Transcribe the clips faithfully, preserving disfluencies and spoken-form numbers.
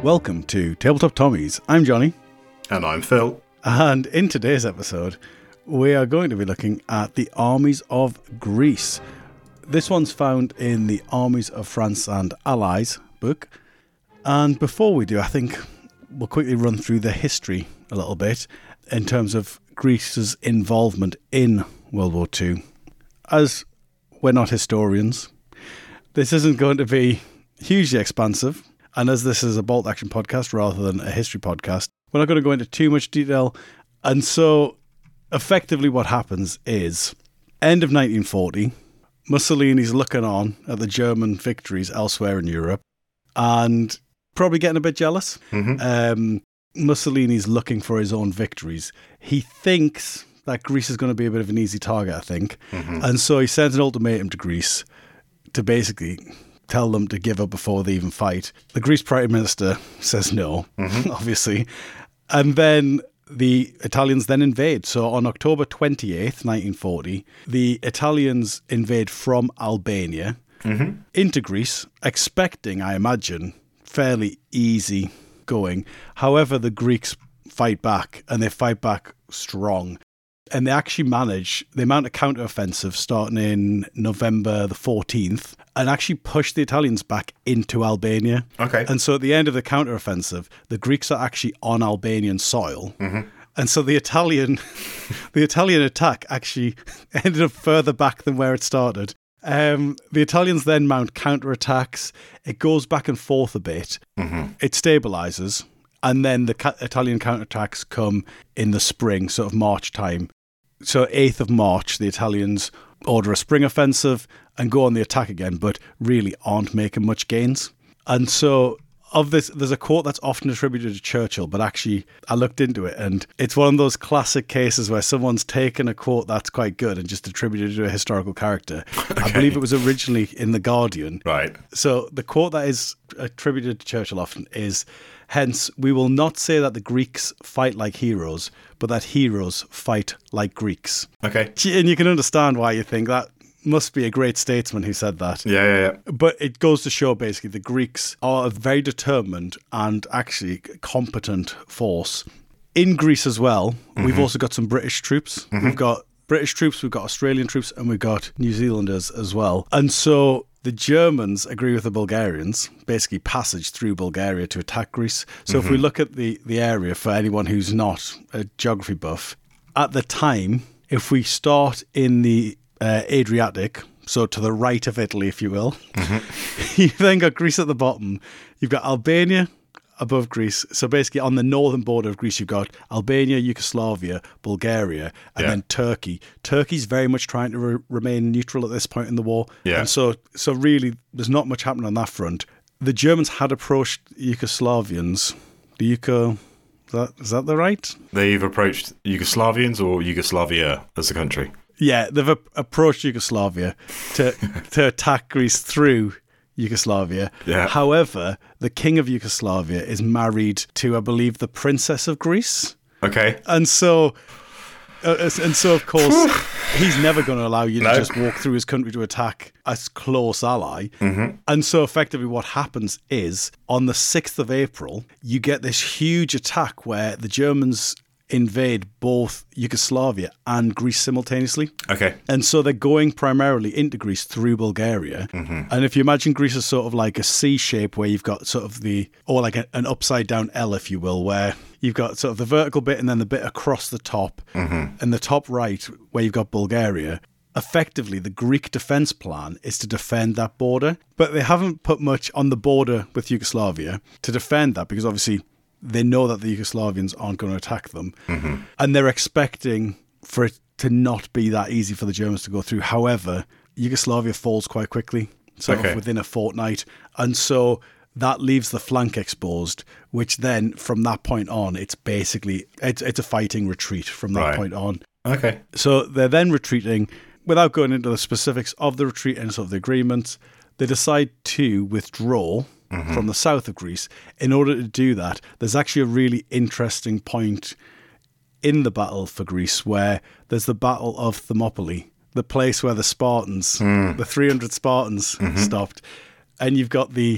Welcome to Tabletop Tommies. I'm Johnny. And I'm Phil. And in today's episode, we are going to be looking at the armies of Greece. This one's found in the Armies of France and Allies book. And before we do, I think we'll quickly run through the history a little bit in terms of Greece's involvement in World War Two. As we're not historians, this isn't going to be hugely expansive. And as this is a bolt action podcast rather than a history podcast, we're not going to go into too much detail. And so effectively what happens is, end of nineteen forty, Mussolini's looking on at the German victories elsewhere in Europe and probably getting a bit jealous. Mm-hmm. Um, Mussolini's looking for his own victories. He thinks that Greece is going to be a bit of an easy target, I think. Mm-hmm. And so he sends an ultimatum to Greece to basically tell them to give up before they even fight. The Greece Prime Minister says no, mm-hmm. obviously. And then the Italians then invade. So on October twenty-eighth, nineteen forty, the Italians invade from Albania mm-hmm. into Greece, expecting, I imagine, fairly easy going. However, the Greeks fight back, and they fight back strong. And they actually manage, they mount a counter-offensive starting in November the fourteenth and actually push the Italians back into Albania. Okay. And so at the end of the counter-offensive, the Greeks are actually on Albanian soil. Mm-hmm. And so the Italian, the Italian attack actually ended up further back than where it started. Um, the Italians then mount counter-attacks. It goes back and forth a bit. Mm-hmm. It stabilizes. And then the ca- Italian counterattacks come in the spring, sort of March time. So eighth of March, the Italians order a spring offensive and go on the attack again, but really aren't making much gains. And so of this, there's a quote that's often attributed to Churchill, but actually I looked into it and it's one of those classic cases where someone's taken a quote that's quite good and just attributed it to a historical character. Okay. I believe it was originally in The Guardian. Right. So the quote that is attributed to Churchill often is, "Hence, we will not say that the Greeks fight like heroes, but that heroes fight like Greeks." Okay. And you can understand why you think that must be a great statesman who said that. Yeah, yeah, yeah. But it goes to show basically the Greeks are a very determined and actually competent force. In Greece as well, mm-hmm. we've also got some British troops. Mm-hmm. We've got British troops, we've got Australian troops, and we've got New Zealanders as well. And so the Germans agree with the Bulgarians, basically passage through Bulgaria to attack Greece. So mm-hmm. if we look at the, the area for anyone who's not a geography buff, at the time, if we start in the uh, Adriatic, so to the right of Italy, if you will, mm-hmm. you then got Greece at the bottom. You've got Albania above Greece. So basically on the northern border of Greece, you've got Albania, Yugoslavia, Bulgaria, and yeah. then Turkey. Turkey's very much trying to re- remain neutral at this point in the war. Yeah. And so, so really, there's not much happening on that front. The Germans had approached Yugoslavians. The Yugo... Is that, is that the right? They've approached Yugoslavians or Yugoslavia as a country? Yeah, they've a- approached Yugoslavia to to attack Greece through Yugoslavia. Yeah. However, the king of Yugoslavia is married to, I believe, the princess of Greece. Okay. And so, uh, and so of course, he's never going to allow you to no. just walk through his country to attack a close ally. Mm-hmm. And so effectively what happens is, on the sixth of April, you get this huge attack where the Germans invade both Yugoslavia and Greece simultaneously. Okay. And so they're going primarily into Greece through Bulgaria. Mm-hmm. And if you imagine Greece as sort of like a C shape where you've got sort of the, or like a, an upside down L, if you will, where you've got sort of the vertical bit and then the bit across the top. Mm-hmm. And the top right, where you've got Bulgaria, effectively the Greek defence plan is to defend that border. But they haven't put much on the border with Yugoslavia to defend that because obviously they know that the Yugoslavians aren't going to attack them. Mm-hmm. And they're expecting for it to not be that easy for the Germans to go through. However, Yugoslavia falls quite quickly, sort okay. of within a fortnight. And so that leaves the flank exposed, which then from that point on, it's basically, it's, it's a fighting retreat from that right. point on. Okay. So they're then retreating. Without going into the specifics of the retreat and sort of the agreement, they decide to withdraw Mm-hmm. from the south of Greece. In order to do that, there's actually a really interesting point in the battle for Greece where there's the Battle of Thermopylae, the place where the Spartans, mm. the three hundred Spartans mm-hmm. stopped. And you've got the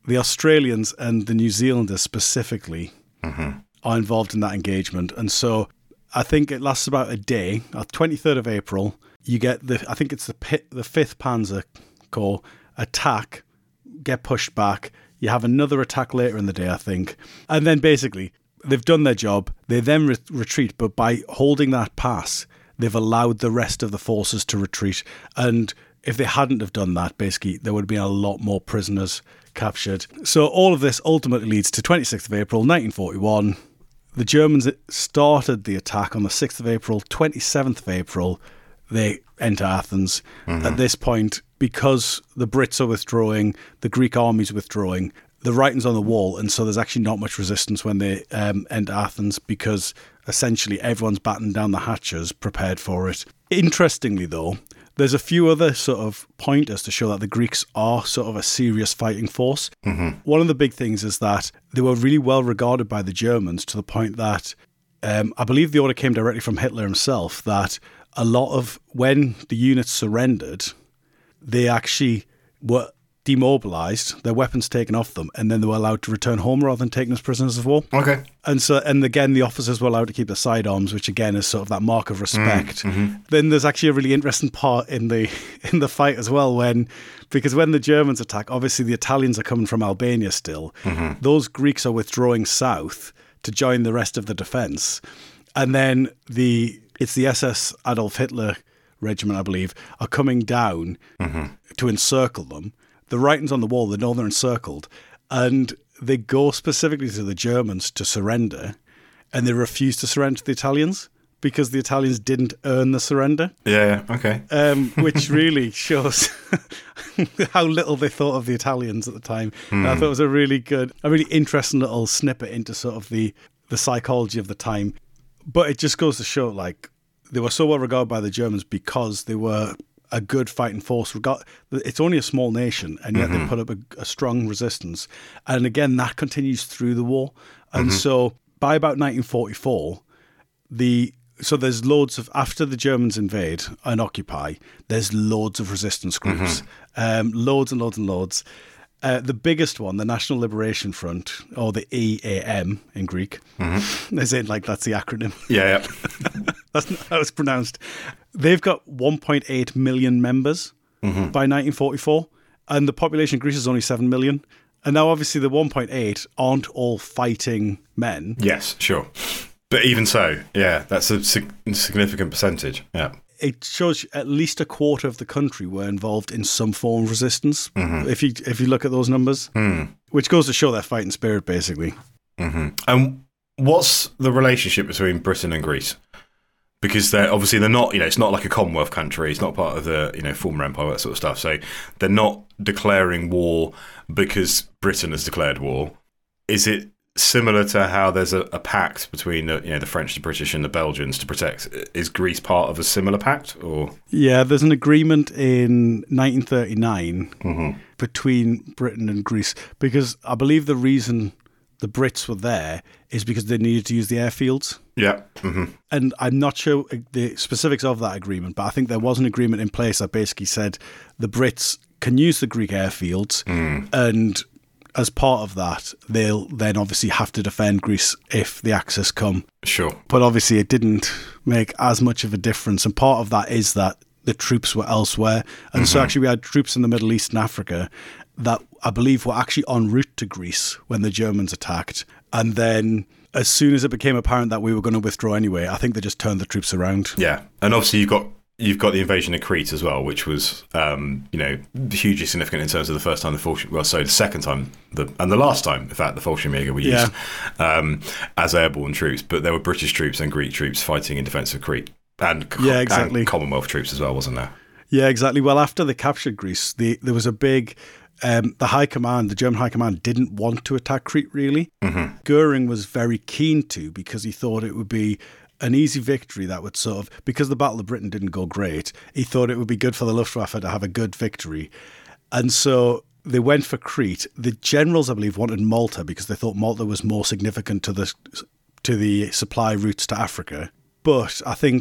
the Australians and the New Zealanders specifically Mm-hmm. are involved in that engagement. And so I think it lasts about a day. On the twenty-third of April, you get the, I think it's the pit, the fifth Panzer Corps attack, get pushed back. You have another attack later in the day, I think. And then basically, they've done their job. They then re- retreat, but by holding that pass, they've allowed the rest of the forces to retreat. And if they hadn't have done that, basically, there would have been a lot more prisoners captured. So all of this ultimately leads to twenty-sixth of April, nineteen forty-one. The Germans started the attack on the sixth of April. twenty-seventh of April, they enter Athens. Mm-hmm. At this point, because the Brits are withdrawing, the Greek army's withdrawing, the writing's on the wall, and so there's actually not much resistance when they um, enter Athens, because essentially everyone's battened down the hatches, prepared for it. Interestingly, though, there's a few other sort of pointers to show that the Greeks are sort of a serious fighting force. Mm-hmm. One of the big things is that they were really well regarded by the Germans, to the point that um, I believe the order came directly from Hitler himself, that a lot of, when the units surrendered, they actually were demobilized, their weapons taken off them, and then they were allowed to return home rather than taken as prisoners of war. Okay. And so, and again, the officers were allowed to keep their sidearms, which again is sort of that mark of respect. Mm-hmm. Then there's actually a really interesting part in the in the fight as well, when, because when the Germans attack, obviously the Italians are coming from Albania still. Mm-hmm. Those Greeks are withdrawing south to join the rest of the defense, and then the it's the S S Adolf Hitler regiment, I believe, are coming down mm-hmm. to encircle them. The writing's on the wall, they know they're encircled, and they go specifically to the Germans to surrender, and they refuse to surrender to the Italians because the Italians didn't earn the surrender. Yeah, yeah, okay. Um, which really shows how little they thought of the Italians at the time. Mm. I thought it was a really good, a really interesting little snippet into sort of the, the psychology of the time. But it just goes to show, like, they were so well regarded by the Germans because they were a good fighting force. It's only a small nation, and yet mm-hmm. they put up a, a strong resistance. And again, that continues through the war. And mm-hmm. so by about nineteen forty-four, the so there's loads of, after the Germans invade and occupy, there's loads of resistance groups, mm-hmm. um, loads and loads and loads. Uh, the biggest one, the National Liberation Front, or the E A M in Greek, mm-hmm. as in, like, that's the acronym. Yeah, yeah. That's not how it's pronounced. They've got one point eight million members mm-hmm. by nineteen forty-four, and the population of Greece is only seven million. And now, obviously, the one point eight aren't all fighting men. Yes, sure. But even so, yeah, that's a sig- significant percentage. Yeah. It shows at least a quarter of the country were involved in some form of resistance, mm-hmm. if you if you look at those numbers, mm. which goes to show their fighting spirit, basically. Mm-hmm. And what's the relationship between Britain and Greece? Because they're obviously they're not, you know, it's not like a Commonwealth country. It's not part of the, you know, former empire, that sort of stuff. So they're not declaring war because Britain has declared war. Is it similar to how there's a, a pact between the, you know, the French, the British, and the Belgians to protect? Is Greece part of a similar pact, or? Yeah, there's an agreement in nineteen thirty-nine mm-hmm. between Britain and Greece, because I believe the reason the Brits were there is because they needed to use the airfields. Yeah. Mm-hmm. And I'm not sure the specifics of that agreement, but I think there was an agreement in place that basically said the Brits can use the Greek airfields, mm. and as part of that, they'll then obviously have to defend Greece if the Axis come. Sure. But obviously it didn't make as much of a difference, and part of that is that the troops were elsewhere. And mm-hmm. so actually we had troops in the Middle East and Africa that I believe were actually en route to Greece when the Germans attacked. And then as soon as it became apparent that we were going to withdraw anyway, I think they just turned the troops around. Yeah. And obviously you've got you've got the invasion of Crete as well, which was, um, you know, hugely significant in terms of the first time the Fallschirm, well, so the second time, the, and the last time, in fact, the Fallschirmjäger were used yeah. um, as airborne troops. But there were British troops and Greek troops fighting in defence of Crete. And, yeah, exactly. and Commonwealth troops as well, wasn't there? Yeah, exactly. Well, after they captured Greece, the, there was a big... Um, the High Command, the German High Command, didn't want to attack Crete, really. Mm-hmm. Goering was very keen to, because he thought it would be an easy victory that would sort of... Because the Battle of Britain didn't go great, he thought it would be good for the Luftwaffe to have a good victory. And so they went for Crete. The generals, I believe, wanted Malta because they thought Malta was more significant to the to the supply routes to Africa. But I think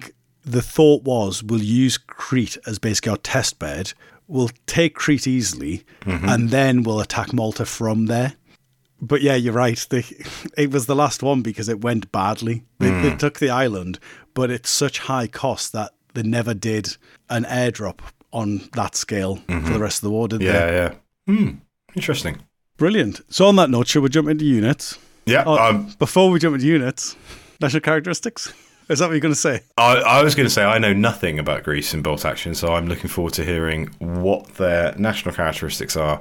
the thought was we'll use Crete as basically our test bed. We'll take Crete easily, mm-hmm. and then we'll attack Malta from there. But yeah, you're right. They, it was the last one because it went badly. They, mm. they took the island, but it's such high cost that they never did an airdrop on that scale mm-hmm. for the rest of the war, did yeah, they? Yeah, yeah. Hmm. Interesting. Brilliant. So on that note, should we jump into units? Yeah. Oh, um, before we jump into units, national characteristics? Is that what you're going to say? I, I was going to say I know nothing about Greece in bolt action, so I'm looking forward to hearing what their national characteristics are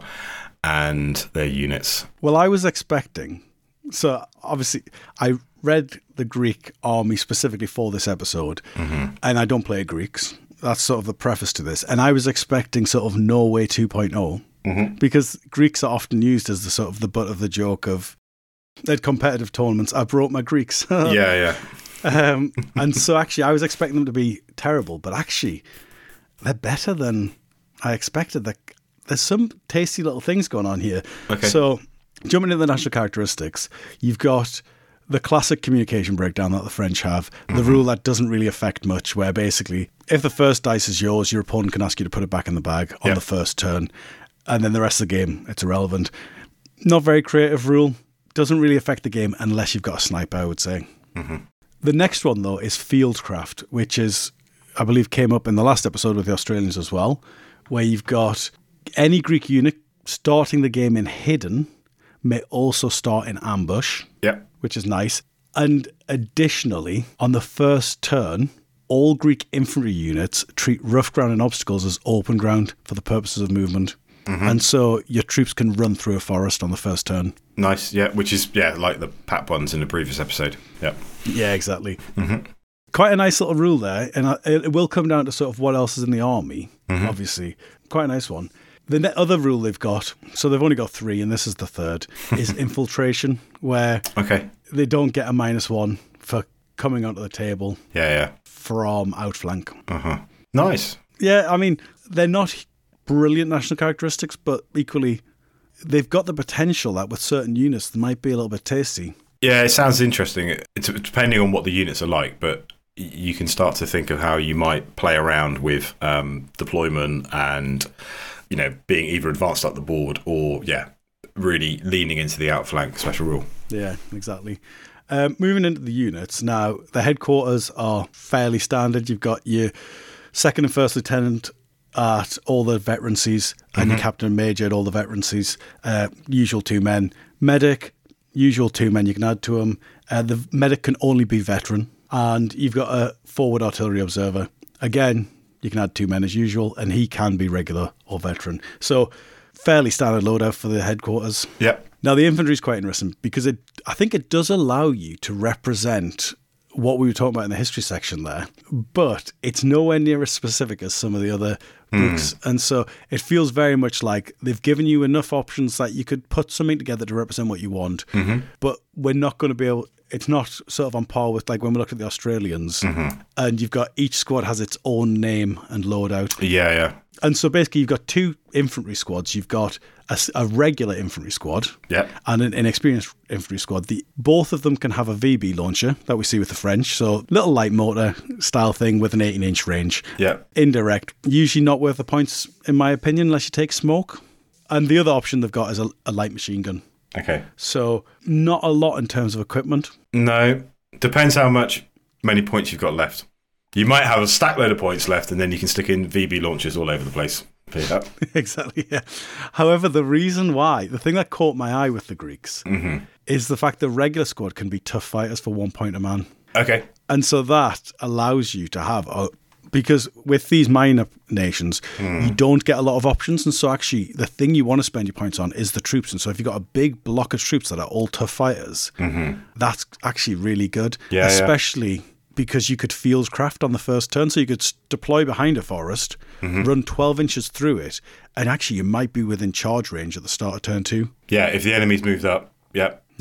and their units. Well, I was expecting... So obviously, I read the Greek army specifically for this episode, mm-hmm. and I don't play Greeks. That's sort of the preface to this. And I was expecting sort of Norway two point oh, mm-hmm. because Greeks are often used as the sort of the butt of the joke of at competitive tournaments. I brought my Greeks. yeah, yeah. um, and so actually, I was expecting them to be terrible, but actually, they're better than I expected. There's some tasty little things going on here. Okay. So, jumping into the national characteristics, you've got the classic communication breakdown that the French have, the mm-hmm. rule that doesn't really affect much, where basically, if the first dice is yours, your opponent can ask you to put it back in the bag on yep. the first turn, and then the rest of the game, it's irrelevant. Not very creative rule, doesn't really affect the game unless you've got a sniper, I would say. Mm-hmm. The next one, though, is Fieldcraft, which is, I believe, came up in the last episode with the Australians as well, where you've got any Greek unit starting the game in hidden may also start in ambush, yeah, which is nice. And additionally, on the first turn, all Greek infantry units treat rough ground and obstacles as open ground for the purposes of movement. Mm-hmm. And so your troops can run through a forest on the first turn. Nice, yeah, which is, yeah, like the P A P ones in the previous episode. Yeah, yeah, exactly. Mm-hmm. Quite a nice little rule there. And it will come down to sort of what else is in the army, mm-hmm. obviously. Quite a nice one. The other rule they've got, so they've only got three, and this is the third, is infiltration, where okay. they don't get a minus one for coming onto the table yeah, yeah. from outflank. Uh-huh. Nice. Yeah, I mean, they're not brilliant national characteristics, but equally, they've got the potential that with certain units, they might be a little bit tasty. Yeah, it sounds interesting. It's depending on what the units are like, but you can start to think of how you might play around with um, deployment and... you know, being either advanced up the board or, yeah, really leaning into the outflank special rule. Yeah, exactly. Um, moving into the units, now, the headquarters are fairly standard. You've got your second and first lieutenant at all the veterancies and mm-hmm. your captain and major at all the veterancies. Uh, usual two men. Medic, usual two men you can add to them. Uh, the medic can only be veteran. And you've got a forward artillery observer. Again, you can add two men as usual, and he can be regular or veteran. So, fairly standard loadout for the headquarters. Yep. Now, the infantry is quite interesting because it, I think it does allow you to represent what we were talking about in the history section there, but it's nowhere near as specific as some of the other books. Mm. And so it feels very much like they've given you enough options that you could put something together to represent what you want, mm-hmm. but we're not going to be able... It's not sort of on par with like when we looked at the Australians mm-hmm. and you've got each squad has its own name and loadout. Yeah, yeah. And so basically you've got two infantry squads. You've got a, a regular infantry squad yep. and an inexperienced infantry squad. The, both of them can have a V B launcher that we see with the French. So little light motor style thing with an eighteen inch range. Yeah. Indirect. Usually not worth the points in my opinion unless you take smoke. And the other option they've got is a, a light machine gun. Okay. So not a lot in terms of equipment. No. Depends how much many points you've got left. You might have a stack load of points left and then you can stick in V B launchers all over the place. Yep. Exactly, yeah. However, the reason why, the thing that caught my eye with the Greeks mm-hmm. is the fact the regular squad can be tough fighters for one point a man. Okay. And so that allows you to have a... Because with these minor nations, mm. you don't get a lot of options. And so actually, the thing you want to spend your points on is the troops. And so if you've got a big block of troops that are all tough fighters, mm-hmm. that's actually really good. Yeah, Especially yeah. because you could field craft on the first turn. So you could deploy behind a forest, mm-hmm. run twelve inches through it, and actually you might be within charge range at the start of turn two. Yeah, if the enemy's moved up. Yep. Yeah.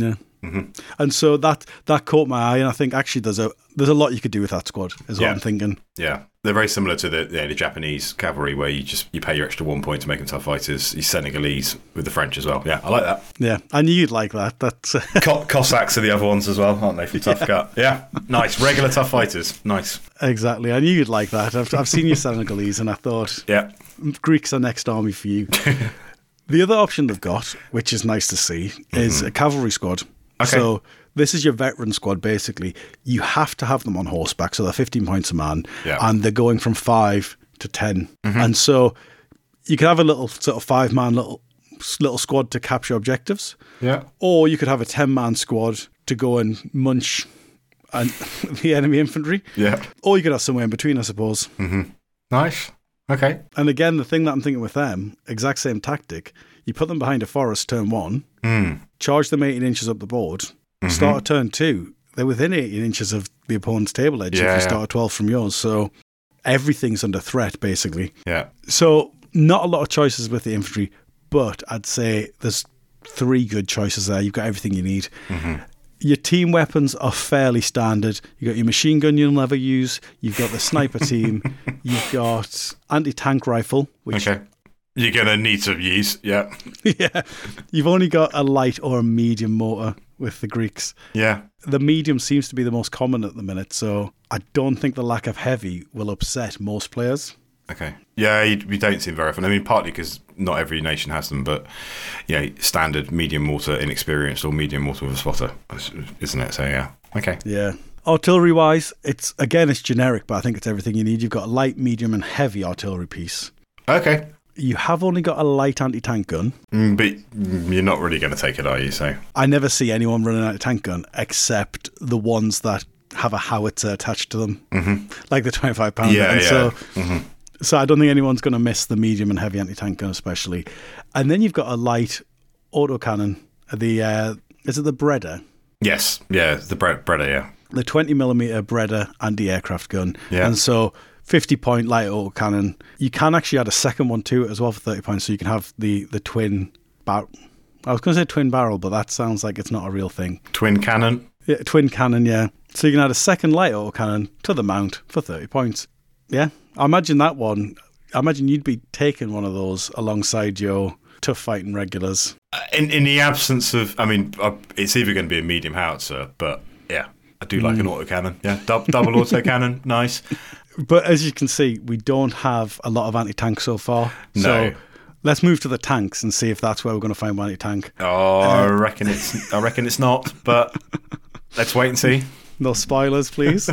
Mm-hmm. And so that that caught my eye, and I think actually there's a there's a lot you could do with that squad, is what Yeah. I'm thinking. Yeah, they're very similar to the yeah, the Japanese cavalry, where you just you pay your extra one point to make them tough fighters. You Senegalese with the French as well. Yeah, I like that. Yeah, I knew you'd like that. That's Co- Cossacks are the other ones as well, aren't they? From Tough Cut. Yeah, nice. Regular tough fighters. Nice. exactly. I knew you'd like that. I've I've seen your Senegalese, and I thought Yeah. Greeks are next army for you. The other option they've got, which is nice to see, is mm-hmm. a cavalry squad. Okay. So this is your veteran squad, basically. You have to have them on horseback, so they're fifteen points a man, Yeah. and they're going from five to ten. Mm-hmm. And so you could have a little sort of five-man little little squad to capture objectives, Yeah. or you could have a ten-man squad to go and munch and the enemy infantry, Yeah. or you could have somewhere in between, I suppose. Mm-hmm. Nice. Okay. And again, the thing that I'm thinking with them, exact same tactic. You put them behind a forest turn one, Mm. charge them eighteen inches up the board, Mm-hmm. start at turn two. They're within eighteen inches of the opponent's table edge Yeah, if you yeah. start at twelve from yours. So everything's under threat, basically. Yeah. So not a lot of choices with the infantry, but I'd say there's three good choices there. You've got everything you need. Mm-hmm. Your team weapons are fairly standard. You've got your machine gun you'll never use. You've got the sniper team. You've got anti-tank rifle, which Okay. You're gonna need to use. Yeah. yeah, you've only got a light or a medium mortar with the Greeks. Yeah. The medium seems to be the most common at the minute, so I don't think the lack of heavy will upset most players. Okay. Yeah, you, you don't see them very often. I mean, partly because not every nation has them, but yeah, standard medium mortar inexperienced or medium mortar with a spotter, isn't it? So yeah. Okay. Yeah. Artillery wise, it's again it's generic, but I think it's everything you need. You've got a light, medium, and heavy artillery piece. Okay. You have only got a light anti-tank gun. Mm, but mm, you're not really going to take it, are you? So I never see anyone running an anti-tank gun except the ones that have a howitzer attached to them, mm-hmm. like the twenty-five pounder. Yeah, and yeah. So, mm-hmm. so I don't think anyone's going to miss the medium and heavy anti-tank gun, especially. And then you've got a light autocannon. The uh, is it the Breda? Yes. Yeah. The bre- Breda. Yeah. The twenty millimeter Breda anti-aircraft gun. Yeah. And so fifty point light autocannon. You can actually add a second one to it as well for thirty points, so you can have the, the twin barrel. I was going to say twin barrel, but that sounds like it's not a real thing. Twin cannon. Yeah, twin cannon, yeah. So you can add a second light autocannon to the mount for thirty points. Yeah, I imagine that one, I imagine you'd be taking one of those alongside your tough fighting regulars. Uh, in in the absence of, I mean, uh, it's either going to be a medium howitzer, but yeah, I do like mm. an autocannon. Yeah, du- double autocannon, nice. But as you can see, we don't have a lot of anti-tank so far. No. So let's move to the tanks and see if that's where we're going to find anti-tank. Oh, uh, I reckon it's. I reckon it's not. But let's wait and see. No spoilers, please.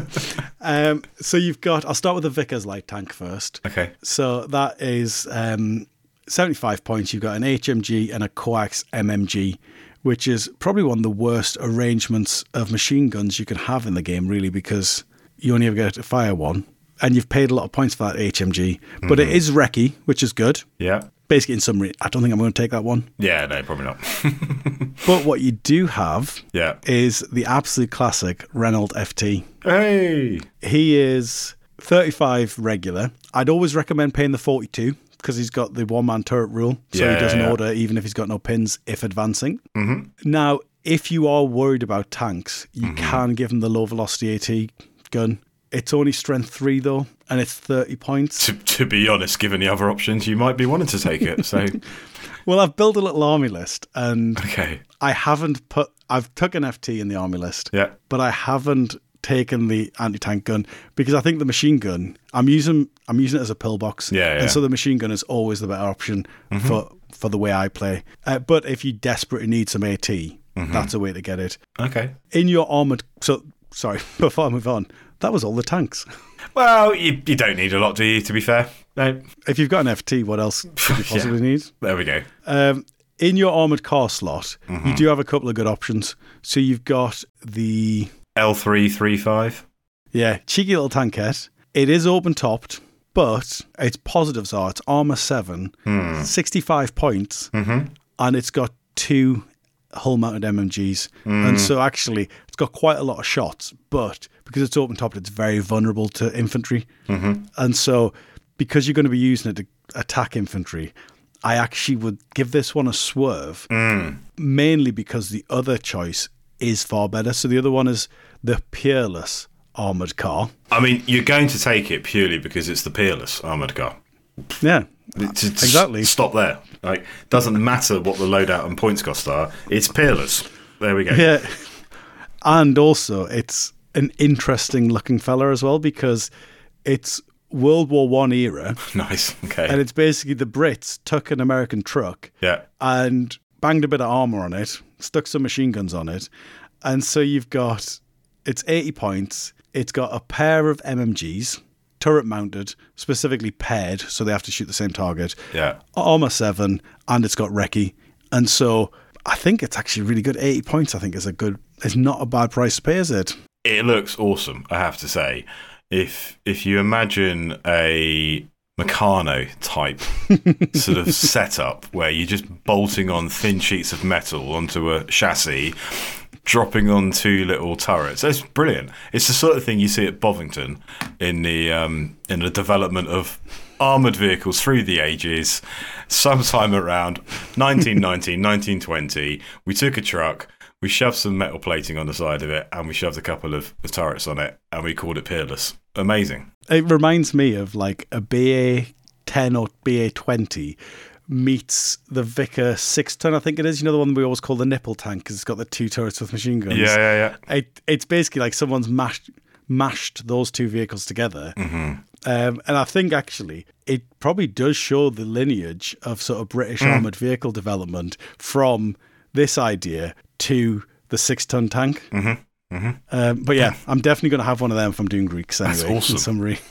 um, so you've got. I'll start with the Vickers light tank first. Okay. So that is um, seventy-five points. You've got an H M G and a coax M M G, which is probably one of the worst arrangements of machine guns you could have in the game, really, because you only ever get to fire one. And you've paid a lot of points for that H M G. But mm-hmm. it is recce, which is good. Yeah. Basically, in summary, I don't think I'm going to take that one. Yeah, no, probably not. But what you do have yeah. is the absolute classic Renault F T. Hey! He is thirty-five regular. I'd always recommend paying the forty-two because he's got the one-man turret rule. So yeah, he doesn't yeah. order even if he's got no pins if advancing. Mm-hmm. Now, if you are worried about tanks, you mm-hmm. can give him the low-velocity AT gun. It's only strength three, though, and it's thirty points. To, to be honest, given the other options, you might be wanting to take it. So, well, I've built a little army list, and okay. I haven't put... I've took an F T in the army list, yeah, but I haven't taken the anti-tank gun because I think the machine gun, I'm using I'm using it as a pillbox. Yeah, yeah. And so the machine gun is always the better option mm-hmm. for, for the way I play. Uh, but if you desperately need some AT, mm-hmm. that's a way to get it. Okay. In your armoured... So, sorry, before I move on... That was all the tanks. Well, you, you don't need a lot, do you, to be fair? No. If you've got an F T, what else could you possibly yeah. need? There we go. Um, in your armoured car slot, mm-hmm. you do have a couple of good options. So you've got the... L three thirty-five. Yeah, cheeky little tankette. It is open-topped, but its positives are it's armour seven, mm. sixty-five points, mm-hmm. and it's got two hull-mounted M M Gs. Mm. And so actually, it's got quite a lot of shots, but because it's open-topped, it's very vulnerable to infantry. Mm-hmm. And so because you're going to be using it to attack infantry, I actually would give this one a swerve, mm. mainly because the other choice is far better. So the other one is the Peerless armoured car. I mean, you're going to take it purely because it's the Peerless armoured car. Yeah, It's, it's, exactly. Stop there. Like, doesn't matter what the loadout and points cost are. It's Peerless. There we go. Yeah, and also it's an interesting looking fella as well because it's World War One era. Nice. Okay. And it's basically the Brits took an American truck Yeah. and banged a bit of armour on it, stuck some machine guns on it. And so you've got, it's eighty points. It's got a pair of M M Gs, turret mounted, specifically paired, so they have to shoot the same target. Yeah. Armour seven, and it's got recce. And so I think it's actually really good. eighty points, I think, is a good, it's not a bad price to pay, is it? It looks awesome, I have to say. If if you imagine a Meccano type sort of setup where you're just bolting on thin sheets of metal onto a chassis, dropping on two little turrets, that's brilliant. It's the sort of thing you see at Bovington in the um, in the development of armoured vehicles through the ages. Sometime around nineteen nineteen, nineteen twenty, we took a truck, we shoved some metal plating on the side of it, and we shoved a couple of, of turrets on it, and we called it Peerless. Amazing. It reminds me of like a B A ten or B A twenty meets the Vickers six ton, I think it is. You know, the one we always call the nipple tank because it's got the two turrets with machine guns. Yeah, yeah, yeah. It, it's basically like someone's mashed mashed those two vehicles together. Mm-hmm. Um, and I think actually it probably does show the lineage of sort of British mm. armoured vehicle development from this idea to the six ton tank. Mm-hmm. Mm-hmm. Um, but yeah, I'm definitely going to have one of them if I'm doing Greeks anyway. That's awesome. In summary.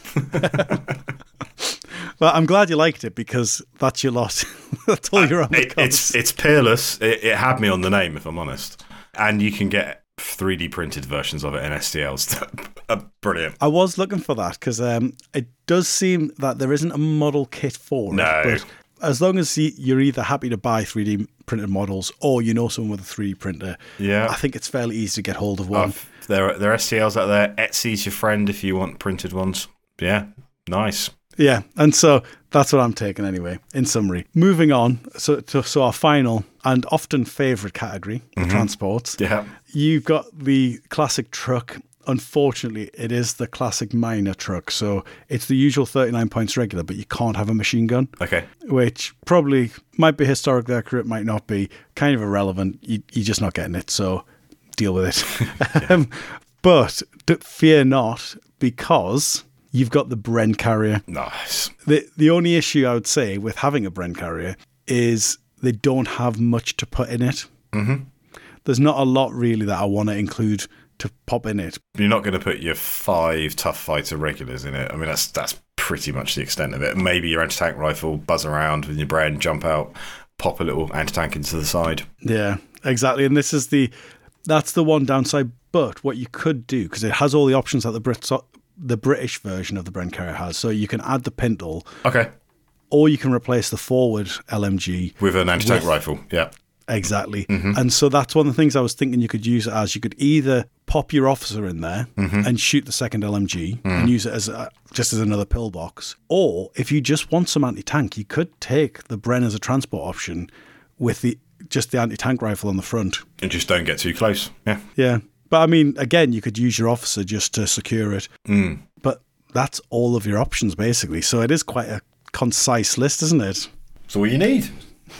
Well, I'm glad you liked it because that's your lot. That's all you're on. It, it's it's Peerless. It, it had me on the name, if I'm honest. And you can get three D printed versions of it in S T Ls that are brilliant. I was looking for that because um, it does seem that there isn't a model kit for no. it. But as long as you're either happy to buy three D printed models or you know someone with a three D printer, yeah, I think it's fairly easy to get hold of one. Uh, there, are, there are S T Ls out there. Etsy's your friend if you want printed ones. Yeah, nice. Yeah, and so that's what I'm taking anyway, in summary. Moving on, so to so our final and often favourite category, the mm-hmm. transports. Yeah. You've got the classic truck. Unfortunately, it is the classic minor truck, so it's the usual thirty-nine points regular, but you can't have a machine gun. Okay. Which probably might be historically accurate, might not be, kind of irrelevant. You, you're just not getting it, so deal with it. yeah. um, but d- fear not, because you've got the Bren carrier. Nice. The the only issue I would say with having a Bren carrier is they don't have much to put in it. Mm-hmm. There's not a lot really that I want to include to pop in it. You're not going to put your five tough fighter regulars in it. I mean, that's that's pretty much the extent of it. Maybe your anti-tank rifle, buzz around with your Bren, jump out, pop a little anti-tank into the side. Yeah, exactly. And this is the that's the one downside. But what you could do, because it has all the options that the Brits the British version of the Bren carrier has. So you can add the Pintle. Okay. Or you can replace the forward L M G. With an anti-tank with, rifle, yeah. Exactly. Mm-hmm. And so that's one of the things I was thinking you could use it as. You could either pop your officer in there mm-hmm. and shoot the second L M G mm. and use it as a, just as another pillbox. Or if you just want some anti-tank, you could take the Bren as a transport option with the just the anti-tank rifle on the front. And just don't get too close, yeah. Yeah. But I mean, again, you could use your officer just to secure it. Mm. But that's all of your options, basically. So it is quite a concise list, isn't it? That's all you need.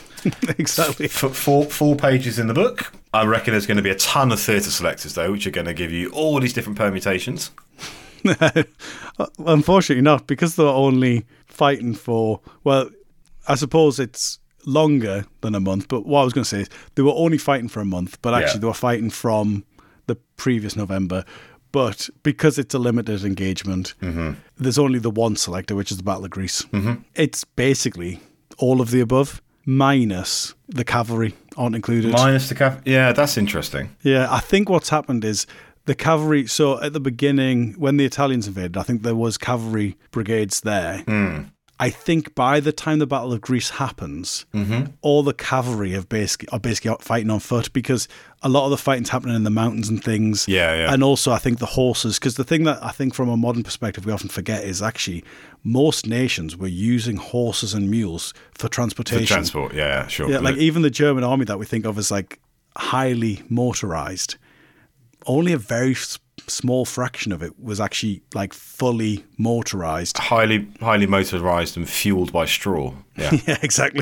Exactly. F- four, four pages in the book. I reckon there's going to be a ton of theatre selectors, though, which are going to give you all these different permutations. Unfortunately not, because they're only fighting for, well, I suppose it's longer than a month. But what I was going to say is they were only fighting for a month, but actually yeah. they were fighting from the previous November. But because it's a limited engagement, mm-hmm. there's only the one selector, which is the Battle of Greece. Mm-hmm. It's basically all of the above, minus the cavalry aren't included. Minus the cavalry? Yeah, that's interesting. Yeah, I think what's happened is the cavalry, so at the beginning, when the Italians invaded, I think there was cavalry brigades there. Mm. I think by the time the Battle of Greece happens, mm-hmm. all the cavalry have basically, are basically out fighting on foot, because a lot of the fighting's happening in the mountains and things. Yeah, yeah. And also, I think the horses, because the thing that I think from a modern perspective we often forget is actually most nations were using horses and mules for transportation. For transport, yeah, yeah, sure. Yeah, like even the German army that we think of as like highly motorized, only a very s- small fraction of it was actually like fully motorized. Highly, highly motorized and fueled by straw. Yeah, Yeah, exactly.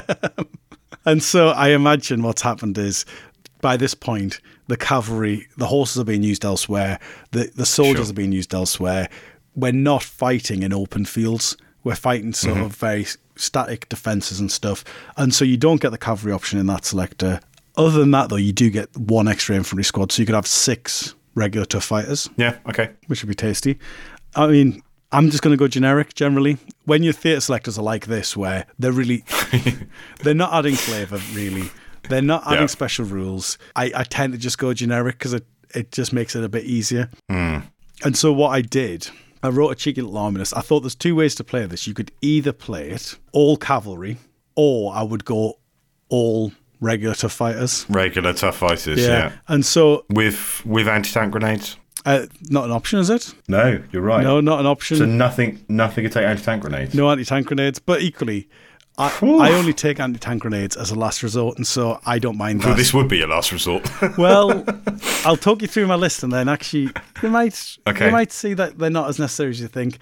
And so I imagine what's happened is by this point, the cavalry, the horses are being used elsewhere. The, the soldiers Sure. are being used elsewhere. We're not fighting in open fields. We're fighting sort Mm-hmm. of very static defenses and stuff. And so you don't get the cavalry option in that selector. Other than that, though, you do get one extra infantry squad. So you could have six regular tough fighters, yeah, okay. which would be tasty. I mean, I'm just going to go generic generally. When your theatre selectors are like this, where they're really, they're not adding flavour, really. They're not adding Yeah. special rules. I, I tend to just go generic because it, it just makes it a bit easier. Mm. And so what I did, I wrote a cheeky little army list. I thought there's two ways to play this. You could either play it all cavalry, or I would go all regular tough fighters. Regular tough fighters, yeah. And so, With with anti-tank grenades? uh, not an option, is it? No, you're right. No, not an option. So nothing nothing could take anti-tank grenades? No anti-tank grenades, but equally, I, Oof. I only take anti-tank grenades as a last resort, and so I don't mind Well, that. this would be your last resort. Well, I'll talk you through my list, and then actually you might Okay. you might see that they're not as necessary as you think.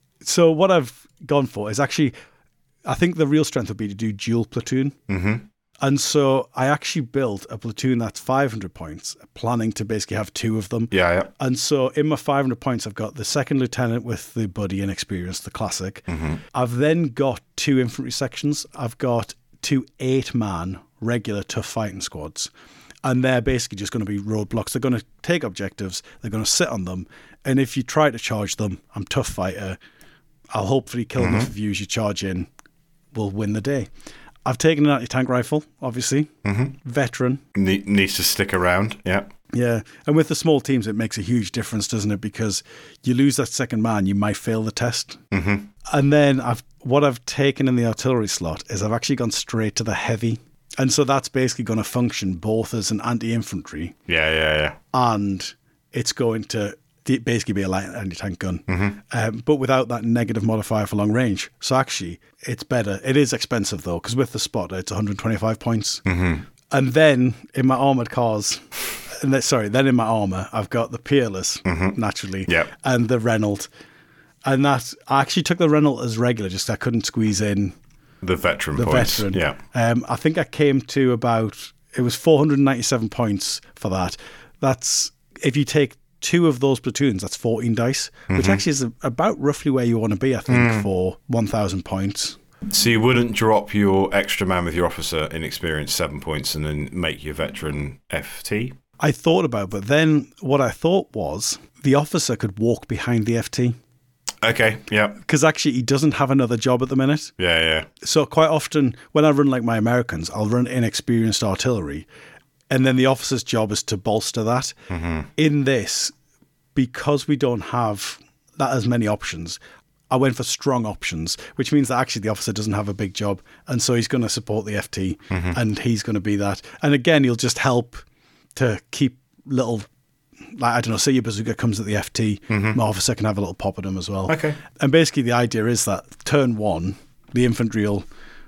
So what I've gone for is actually, I think the real strength would be to do dual platoon. hmm And so I actually built a platoon that's five hundred points, planning to basically have two of them. Yeah, yeah. And so in my five hundred points, I've got the second lieutenant with the buddy and experience, the classic. Mm-hmm. I've then got two infantry sections. I've got two eight-man regular tough fighting squads. And they're basically just going to be roadblocks. They're going to take objectives. They're going to sit on them. And if you try to charge them, I'm tough fighter. I'll hopefully kill Mm-hmm. enough of you as you charge in. We'll win the day. I've taken an anti-tank rifle, obviously. Mm-hmm. Veteran. Ne- needs to stick around, yeah. Yeah, and with the small teams, it makes a huge difference, doesn't it? Because you lose that second man, you might fail the test. Mm-hmm. And then I've what I've taken in the artillery slot is I've actually gone straight to the heavy. And so that's basically going to function both as an anti-infantry Yeah, yeah, yeah. and it's going to de- basically be a light anti-tank gun, Mm-hmm. um, but without that negative modifier for long range. So actually, it's better. It is expensive, though, because with the spotter, it's one hundred twenty-five points. Mm-hmm. And then in my armoured cars... And then, sorry, then in my armour, I've got the Peerless, Mm-hmm. naturally, Yep. and the Renault. And that, I actually took the Renault as regular, just I couldn't squeeze in The veteran the points. veteran. Yeah. Um, I think I came to about, it was four hundred ninety-seven points for that. That's, if you take two of those platoons, that's fourteen dice, which Mm-hmm. actually is about roughly where you want to be, I think, Mm. for one thousand points. So you wouldn't drop your extra man with your officer in experience seven points and then make your veteran F T? I thought about it, but then what I thought was the officer could walk behind the F T. Okay, yeah. Because actually, he doesn't have another job at the minute. Yeah, yeah. So quite often, when I run like my Americans, I'll run inexperienced artillery, and then the officer's job is to bolster that. Mm-hmm. In this, because we don't have that as many options, I went for strong options, which means that actually the officer doesn't have a big job, and so he's going to support the F T, Mm-hmm. and he's going to be that. And again, he'll just help to keep little, like, I don't know, say your bazooka comes at the F T, my officer can have a little pop at him as well. Mm-hmm. Okay. And basically the idea is that turn one, the infantry will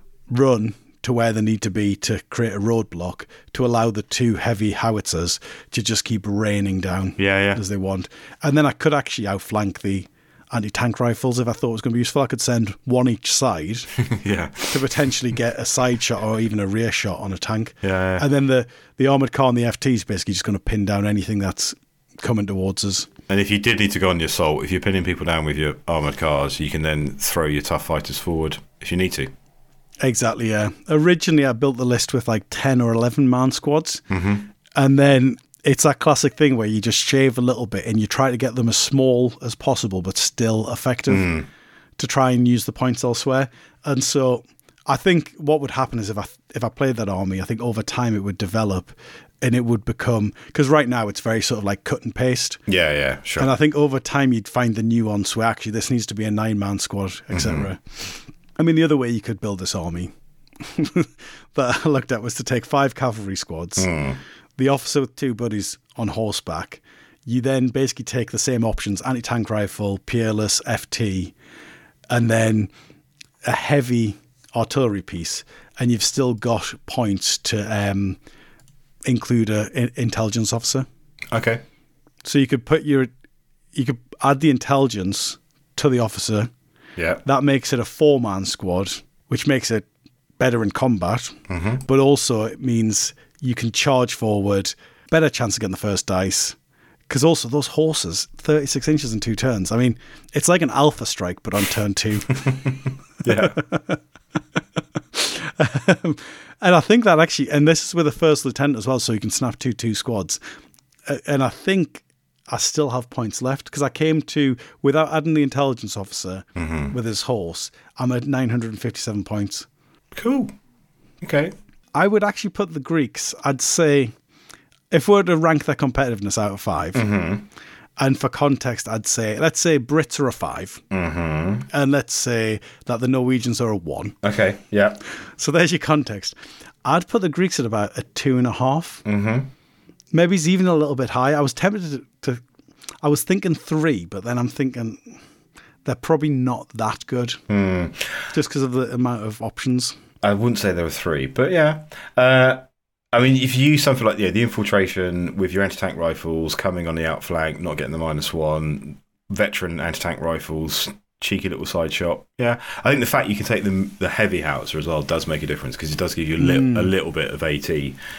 run to where they need to be to create a roadblock to allow the two heavy howitzers to just keep raining down Yeah, yeah. as they want. And then I could actually outflank the anti-tank rifles if I thought it was going to be useful. I could send one each side Yeah. to potentially get a side shot or even a rear shot on a tank. Yeah, yeah. And then the, the armoured car and the F T is basically just going to pin down anything that's coming towards us. And if you did need to go on the assault, if you're pinning people down with your armoured cars, you can then throw your tough fighters forward if you need to. Exactly, yeah. Originally, I built the list with like ten or eleven man squads. Mm-hmm. And then it's that classic thing where you just shave a little bit and you try to get them as small as possible, but still effective Mm. to try and use the points elsewhere. And so I think what would happen is if I, if I played that army, I think over time it would develop and it would become, because right now it's very sort of like cut and paste. Yeah, yeah, sure. And I think over time you'd find the nuance where actually this needs to be a nine man squad, et cetera. Mm-hmm. I mean, the other way you could build this army that I looked at was to take five cavalry squads, Mm. the officer with two buddies on horseback. You then basically take the same options, anti-tank rifle, Peerless, F T, and then a heavy artillery piece, and you've still got points to um, include an intelligence officer. Okay. So you could put your, you could add the intelligence to the officer. Yeah. That makes it a four-man squad, which makes it better in combat. Mm-hmm. But also it means you can charge forward, better chance of getting the first dice. Because also those horses, thirty-six inches in two turns. I mean, it's like an alpha strike, but on turn two. Yeah. um, and I think that actually, and this is with the first lieutenant as well, so you can snap two two squads. Uh, and I think I still have points left because I came to, without adding the intelligence officer mm-hmm. with his horse, I'm at nine hundred fifty-seven points. Cool. Okay. I would actually put the Greeks, I'd say, if we were to rank their competitiveness out of five, mm-hmm. and for context, I'd say, let's say Brits are a five, mm-hmm. and let's say that the Norwegians are a one. Okay, yeah. So there's your context. I'd put the Greeks at about a two and a half. Mm-hmm. Maybe it's even a little bit high. I was tempted to, to, I was thinking three, but then I'm thinking they're probably not that good, mm. just because of the amount of options. I wouldn't say there were three, but yeah. Uh, I mean, if you use something like yeah, the infiltration with your anti-tank rifles coming on the outflank, not getting the minus one, veteran anti-tank rifles, cheeky little side shot. Yeah, I think the fact you can take the the heavy howitzer as well does make a difference because it does give you a, li- mm. a little bit of AT.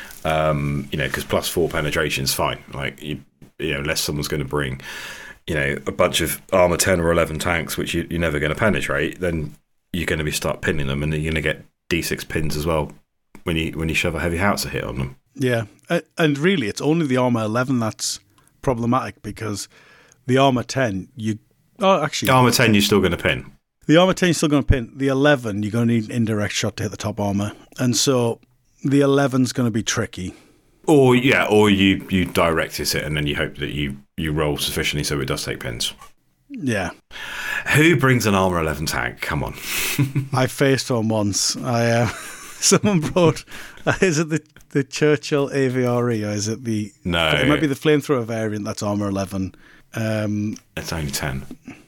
Um, you know, because plus four penetration is fine. Like you, you know, unless someone's going to bring, you know, a bunch of armor ten or eleven tanks, which you, you're never going to penetrate, then you're going to be start pinning them, and you're going to get D six pins as well. When you when you shove a heavy howitzer hit on them. Yeah, and really it's only the armor eleven that's problematic because the armor ten, you... Oh, actually... The armor ten you're still going to pin. The armor ten you're still going to pin. The eleven, you're going to need an indirect shot to hit the top armor. And so the eleven's going to be tricky. Or, yeah, or you, you direct hit it and then you hope that you, you roll sufficiently so it does take pins. Yeah. Who brings an armor eleven tank? Come on. I faced one once. I... Uh, Someone brought, uh, is it the, the Churchill A V R E or is it the... No. It might be the flamethrower variant, that's armor eleven. Um, it's only ten.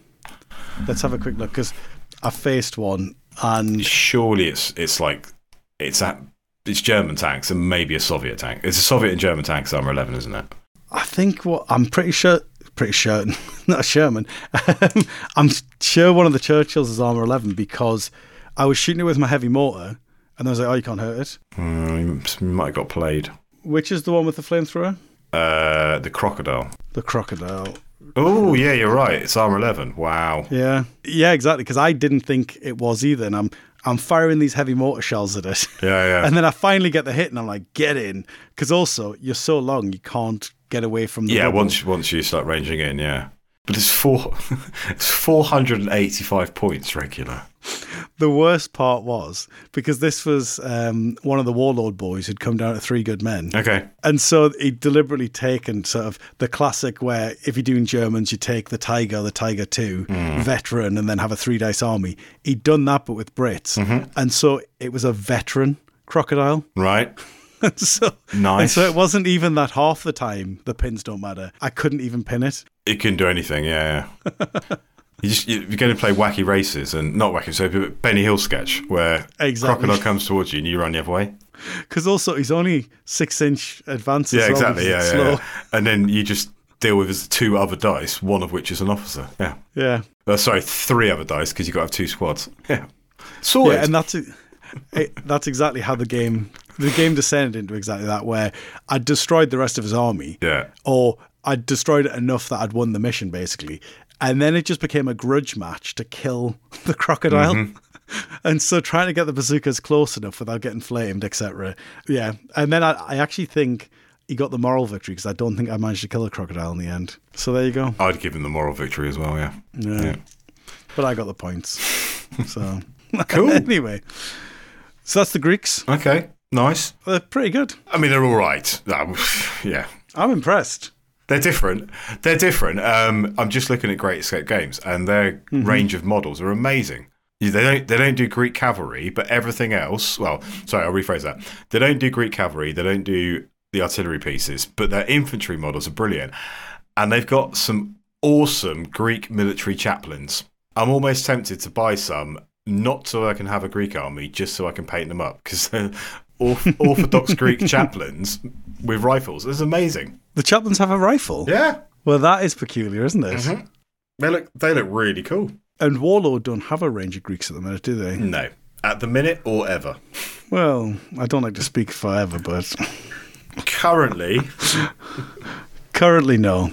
Let's have a quick look, because I faced one and... Surely it's it's like, it's a, it's German tanks and maybe a Soviet tank. It's a Soviet and German tanks armor eleven, isn't it? I think what, I'm pretty sure, pretty sure, not a Sherman, I'm sure one of the Churchills is armor eleven because I was shooting it with my heavy mortar. And I was like, oh, you can't hurt it. Mm, you might have got played. Which is the one with the flamethrower? Uh, the Crocodile. The Crocodile. Oh, yeah, you're right. It's armor eleven. Wow. Yeah. Yeah, exactly. Because I didn't think it was either. And I'm I'm firing these heavy mortar shells at it. Yeah, yeah. And then I finally get the hit and I'm like, get in. Because also, you're so long, you can't get away from the Yeah, rubble. once once you start ranging in, yeah. But it's four, it's four hundred eighty-five points regular. The worst part was, because this was um, one of the Warlord boys who'd come down to Three Good Men. Okay. And so he'd deliberately taken sort of the classic where if you're doing Germans, you take the Tiger, the Tiger two, mm. veteran, and then have a three-dice army. He'd done that, but with Brits. Mm-hmm. And so it was a veteran Crocodile. Right. And so, nice. And so it wasn't even that half the time the pins don't matter. I couldn't even pin it. It couldn't do anything, yeah. yeah. You just, you're going to play wacky races and not wacky, so but Benny Hill sketch where exactly. Crocodile comes towards you and you run the other way. Because also he's only six inch advances. Yeah, exactly. Yeah, slow. yeah, yeah. And then you just deal with his two other dice, one of which is an officer. Yeah. Yeah. Uh, sorry, three other dice because you've got to have two squads. Yeah. Sorted. Yeah, and that's it, that's exactly how the game the game descended into exactly that, where I destroyed the rest of his army. Yeah. Or I destroyed it enough that I'd won the mission, basically. And then it just became a grudge match to kill the Crocodile. Mm-hmm. And so trying to get the bazookas close enough without getting flamed, et cetera. Yeah. And then I, I actually think he got the moral victory because I don't think I managed to kill a Crocodile in the end. So there you go. I'd give him the moral victory as well, yeah. Yeah. yeah. But I got the points. So cool. Anyway. So that's the Greeks. Okay. Nice. They're pretty good. I mean, they're all right. Um, yeah. I'm impressed. They're different. They're different. Um, I'm just looking at Great Escape Games, and their mm-hmm. range of models are amazing. They don't. They don't do Greek cavalry, but everything else. Well, sorry, I'll rephrase that. They don't do Greek cavalry. They don't do the artillery pieces, but their infantry models are brilliant, and they've got some awesome Greek military chaplains. I'm almost tempted to buy some, not so I can have a Greek army, just so I can paint them up, because they're Orthodox Greek chaplains with rifles. It's amazing. The chaplains have a rifle? Yeah. Well, that is peculiar, isn't it? Mm-hmm. They look they look really cool. And Warlord don't have a range of Greeks at the minute, do they? No. At the minute or ever. Well, I don't like to speak forever, but... Currently... Currently, no.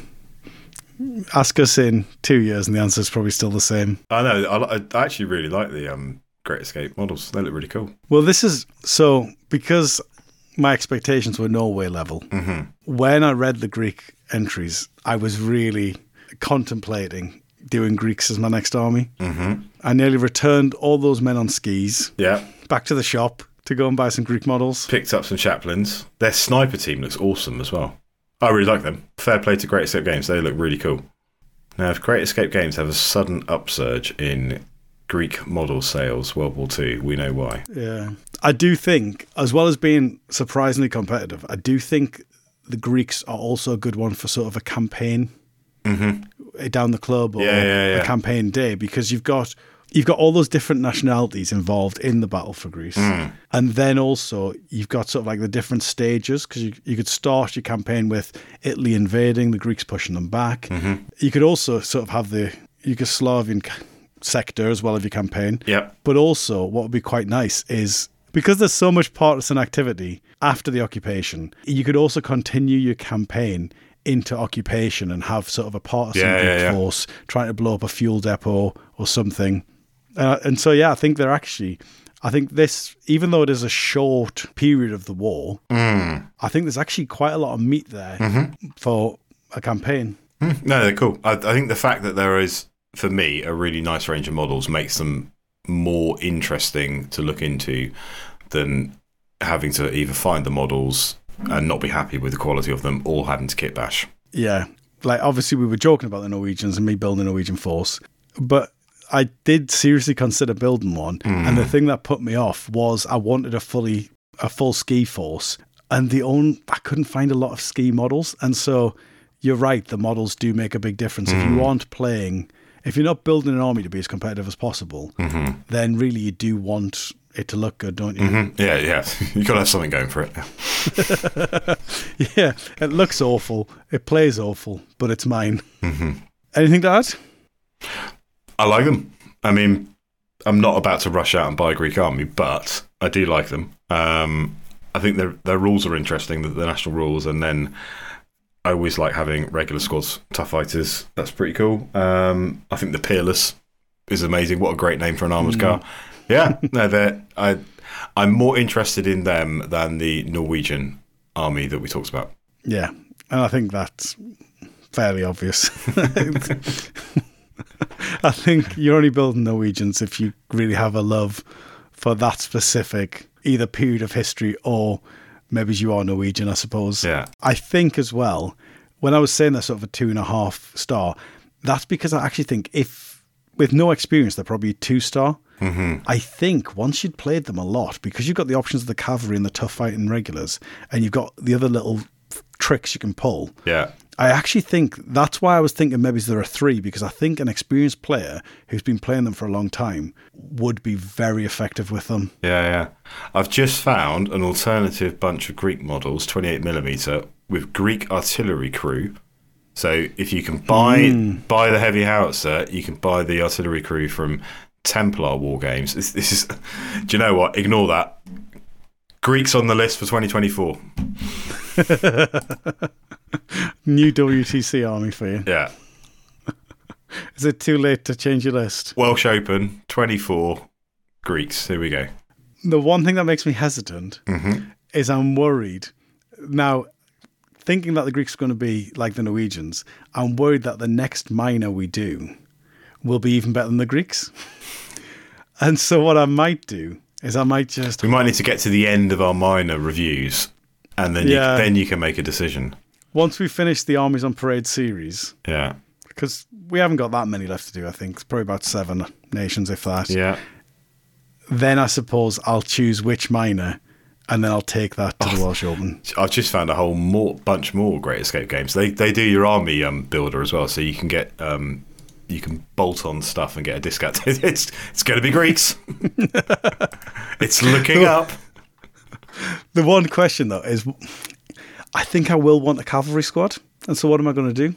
Ask us in two years and the answer's probably still the same. I know. I, I actually really like the um, Great Escape models. They look really cool. Well, this is... So, because my expectations were Norway level, Mm-hmm. when I read the Greek entries, I was really contemplating doing Greeks as my next army. Mm-hmm. I nearly returned all those men on skis Yeah. back to the shop to go and buy some Greek models. Picked up some chaplains. Their sniper team looks awesome as well. I really like them. Fair play to Great Escape Games. They look really cool. Now, if Great Escape Games have a sudden upsurge in Greek model sales, World War Two, we know why. Yeah. I do think, as well as being surprisingly competitive, I do think the Greeks are also a good one for sort of a campaign Mm-hmm. down the club or Yeah, yeah, yeah. a campaign day, because you've got you've got all those different nationalities involved in the battle for Greece. Mm. And then also you've got sort of like the different stages, because you, you could start your campaign with Italy invading, the Greeks pushing them back. Mm-hmm. You could also sort of have the Yugoslavian c- sector as well of your campaign. Yep. But also what would be quite nice is, because there's so much partisan activity after the occupation, you could also continue your campaign into occupation and have sort of a partisan Yeah, yeah, yeah. force trying to blow up a fuel depot or something. Uh, and so, yeah, I think they're actually, I think this, even though it is a short period of the war, Mm. I think there's actually quite a lot of meat there Mm-hmm. for a campaign. Mm. No, they're cool. I, I think the fact that there is, for me, a really nice range of models makes them more interesting to look into than having to either find the models and not be happy with the quality of them or having to kit bash. Yeah. Like, obviously, we were joking about the Norwegians and me building a Norwegian force, but I did seriously consider building one. Mm. And the thing that put me off was I wanted a fully, a full ski force. And the only, I couldn't find a lot of ski models. And so you're right, the models do make a big difference. Mm. If you aren't playing, if you're not building an army to be as competitive as possible, Mm-hmm. then really you do want it to look good, don't you? Mm-hmm. Yeah, yeah. You've got to have something going for it. Yeah, it looks awful. It plays awful, but it's mine. Mm-hmm. Anything to add? I like them. I mean, I'm not about to rush out and buy a Greek army, but I do like them. Um, I think their their rules are interesting, the, the national rules, and then I always like having regular squads, tough fighters. That's pretty cool. Um, I think the Peerless is amazing. What a great name for an armoured Mm. car. Yeah, no, they're, I, I'm more interested in them than the Norwegian army that we talked about. Yeah, and I think that's fairly obvious. I think you're only building Norwegians if you really have a love for that specific either period of history or maybe you are Norwegian, I suppose. Yeah. I think as well, when I was saying that sort of a two and a half star, that's because I actually think if, with no experience, they're probably a two star. Mm-hmm. I think once you'd played them a lot, because you've got the options of the cavalry and the tough fighting regulars, and you've got the other little tricks you can pull. Yeah. I actually think that's why I was thinking maybe there are three, because I think an experienced player who's been playing them for a long time would be very effective with them. Yeah, yeah. I've just found an alternative bunch of Greek models, twenty-eight millimeter, with Greek artillery crew. So if you can buy Mm. buy the heavy howitzer, you can buy the artillery crew from Templar War Games. This, this is. Do you know what? Ignore that. Greeks on the list for twenty twenty-four. New W T C army for you. Yeah. Is it too late to change your list? Welsh Open, twenty-four Greeks. Here we go. The one thing that makes me hesitant Mm-hmm. is I'm worried. Now, thinking that the Greeks are going to be like the Norwegians, I'm worried that the next minor we do will be even better than the Greeks. And so what I might do is I might just... We might need to get to the end of our minor reviews, and then Yeah. you, then you can make a decision. Once we finish the Armies on Parade series, Yeah. because we haven't got that many left to do, I think. It's probably about seven nations, if that. Yeah. Then I suppose I'll choose which minor, and then I'll take that to the Welsh Open. I've just found a whole more bunch more Great Escape games. They they do your army um, builder as well, so you can get um, you can bolt on stuff and get a discount. it's it's going to be Greeks. It's looking up. The one question, though, is I think I will want a cavalry squad. And so what am I going to do?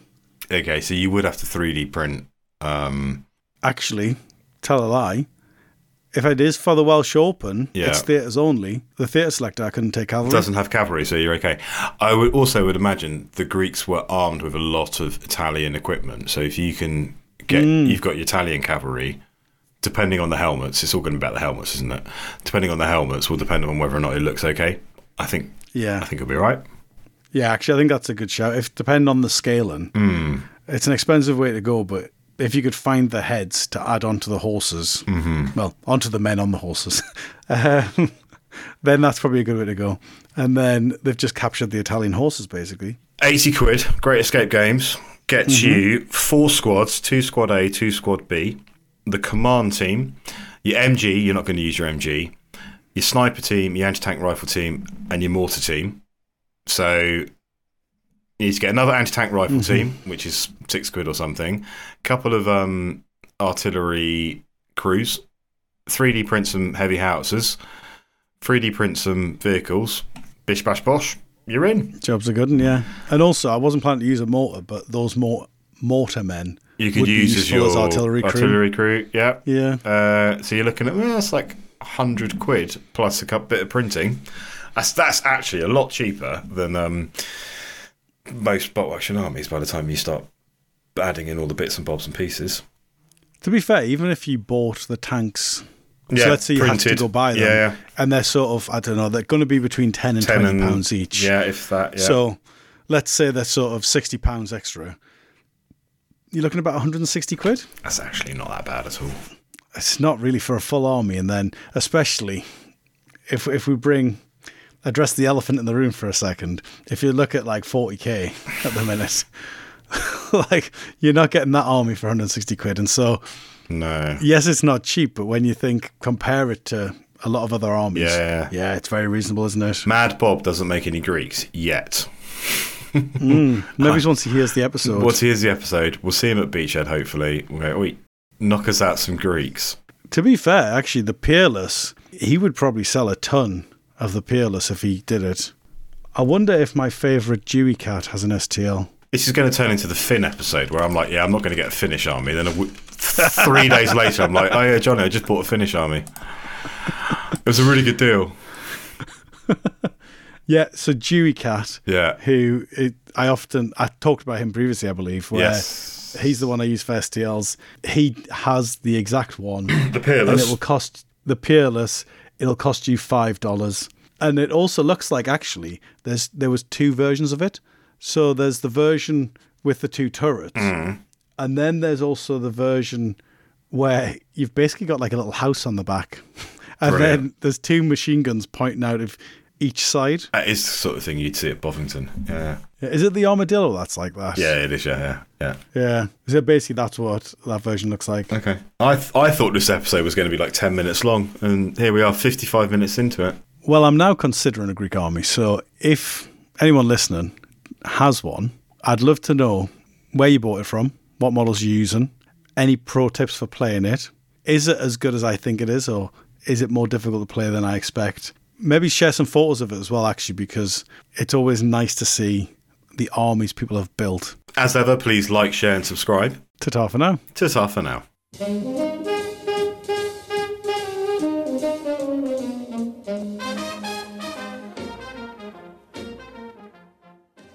Okay, so you would have to three D print. Um, Actually, tell a lie. If it is for the Welsh Open, Yeah. it's theatres only. The theatre selector I couldn't take cavalry. doesn't have cavalry, so you're okay. I would also would imagine the Greeks were armed with a lot of Italian equipment. So if you can get, you've got your Italian cavalry. Depending on the helmets, it's all going to be about the helmets, isn't it? Depending on the helmets, will depend on whether or not it looks okay. I think. Yeah. I think it'll be all right. Yeah, actually, I think that's a good shout. If depending on the scaling, Mm. it's an expensive way to go, but if you could find the heads to add onto the horses, Mm-hmm. well, onto the men on the horses, um, then that's probably a good way to go. And then they've just captured the Italian horses, basically. eighty quid, Great Escape Games, gets Mm-hmm. you four squads, two squad A, two squad B, the command team, your M G, you're not going to use your M G, your sniper team, your anti-tank rifle team, and your mortar team. So you need to get another anti-tank rifle Mm-hmm. team, which is six quid or something, couple of um, artillery crews, three D print some heavy howitzers, three D print some vehicles, bish bash bosh, you're in. Jobs are good, and yeah. And also, I wasn't planning to use a mortar, but those mor- mortar men You could would be use as useful your as artillery crew. artillery crew. Yeah. Yeah. Uh, so you're looking at well, that's like a hundred quid plus a couple bit of printing. That's that's actually a lot cheaper than um, most bolt action armies. By the time you start adding in all the bits and bobs and pieces. To be fair, even if you bought the tanks, Yeah, so let's say you have to printed. go buy them, Yeah, yeah. and they're sort of, I don't know, they're going to be between ten and ten twenty and pounds each. Yeah, if that. Yeah. So let's say they're sort of sixty pounds extra. You're looking at about one hundred sixty quid. that's actually not that bad at all. It's not really for a full army, and then especially if if we bring address the elephant in the room for a second. If you look at like forty k at the minute, like you're not getting that army for one hundred sixty quid, and so No. yes, it's not cheap, but when you think compare it to a lot of other armies, Yeah. yeah, it's very reasonable, isn't it? Mad Bob doesn't make any Greeks yet. Mm, maybe once he hears the episode. Once he hears the episode, we'll see him at Beachhead. Hopefully, we'll go. Wait, knock us out some Greeks. To be fair, actually, the Peerless, he would probably sell a ton of the Peerless if he did it. I wonder if my favourite Dewey cat has an S T L. This is going to turn into the Finn episode where I'm like, yeah, I'm not going to get a Finnish army. Then a w- three days later, I'm like, oh yeah, Johnny, I just bought a Finnish army. It was a really good deal. Yeah, so Dewey Cat, Yeah. who it, I often, I talked about him previously, I believe, where Yes. he's the one I use for S T Ls. He has the exact one. The And it Peerless. will cost, the Peerless, it'll cost you five dollars. And it also looks like, actually, there's there was two versions of it. So there's the version with the two turrets. Mm. And then there's also the version where you've basically got like a little house on the back. And Brilliant. then there's two machine guns pointing out of each side. That is the sort of thing you'd see at Bovington. Yeah. Is it the Armadillo that's like that? Yeah, it is. Yeah, yeah, yeah. Yeah. So basically that's what that version looks like. Okay. I th- I thought this episode was going to be like ten minutes long, and here we are, fifty-five minutes into it. Well, I'm now considering a Greek army. So if anyone listening has one, I'd love to know where you bought it from, what models you're using, any pro tips for playing it. Is it as good as I think it is, or is it more difficult to play than I expect? Maybe share some photos of it as well, actually, because it's always nice to see the armies people have built. As ever, please like, share, and subscribe. Ta-ta for now. Ta-ta for now.